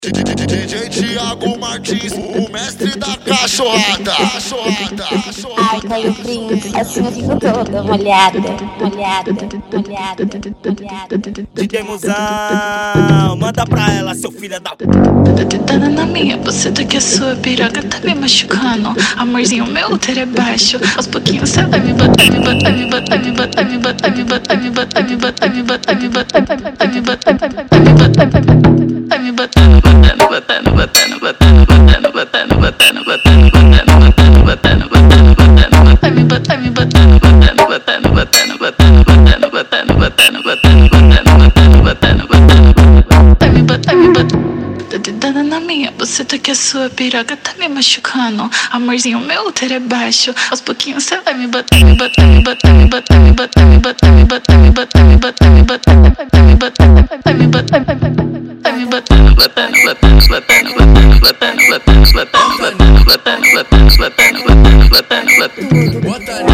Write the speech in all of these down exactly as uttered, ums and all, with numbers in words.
D J Thiago Martins, o mestre da cachorrada. Cachorrada, cachorrada. Ai, caiu frio, assim eu fico toda molhada, molhada, molhada, molhada. D J Mozão, manda pra ela, seu filho da p. Tá tentando na minha buceta que a sua piroca tá me machucando. Amorzinho, meu útero é baixo. Aos pouquinhos você vai me botar, me botar, me botar, me botar, me botar, me botar, me botar, me botar, me botar, me botar, me botar, me botar, me botar, me botar, botando, botando, botando, botando, botando, botando, botando, botando, botando, botando, botando, botando, me botar, me botando, botando, botando, botando, botando, botando, botando, botando, botando, botando, botando, botando, me botar, me botar. Tá dedando na minha buceta que a sua piroca tá me machucando. Amorzinho, meu útero é baixo. Aos pouquinhos você vai me botar, me botar, me botar, me botar, me botar, me botar, me botar, me botar, me botar, me botar, me botar, me botar, me botar, me botar, me botando, botando, botando, botando, botando, botando, botando, botando, botando, botando, botando, botando, botando, botando, botando, botando,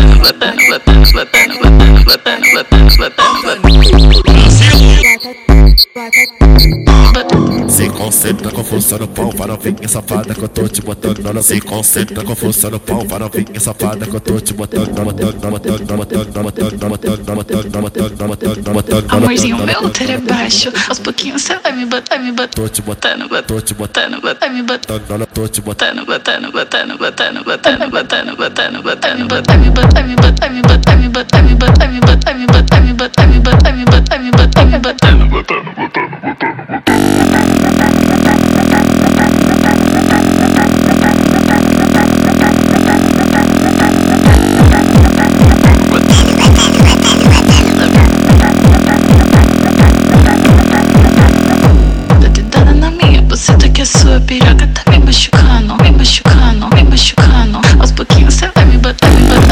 botando, botando, botando, botando. Se concentra com força no pão, para novinha safada que eu tô te botando na. Se concentra com força no pão, para novinha safada que eu tô te botando na, botando na, botando na, botando na, botando na, botando na, botando na, botando na, botando na, botando na. Amorzinho, meu útero é baixo. Aos pouquinhos você vai me botar, me botar, tô te botando, tô te botando, botar, me botando, tô te botando, botando, botando, botando, botando, botando, botando, botando, botar, me botar, me botar, me botar, me botar, me botar, me botar, me botar, me botar, me botar, me botar, me botar, me botando, botando, botando, botando. Buceta que a sua piroca tá me machucando, me machucando, me machucando. Aos pouquinhos você vai me botar, me botar.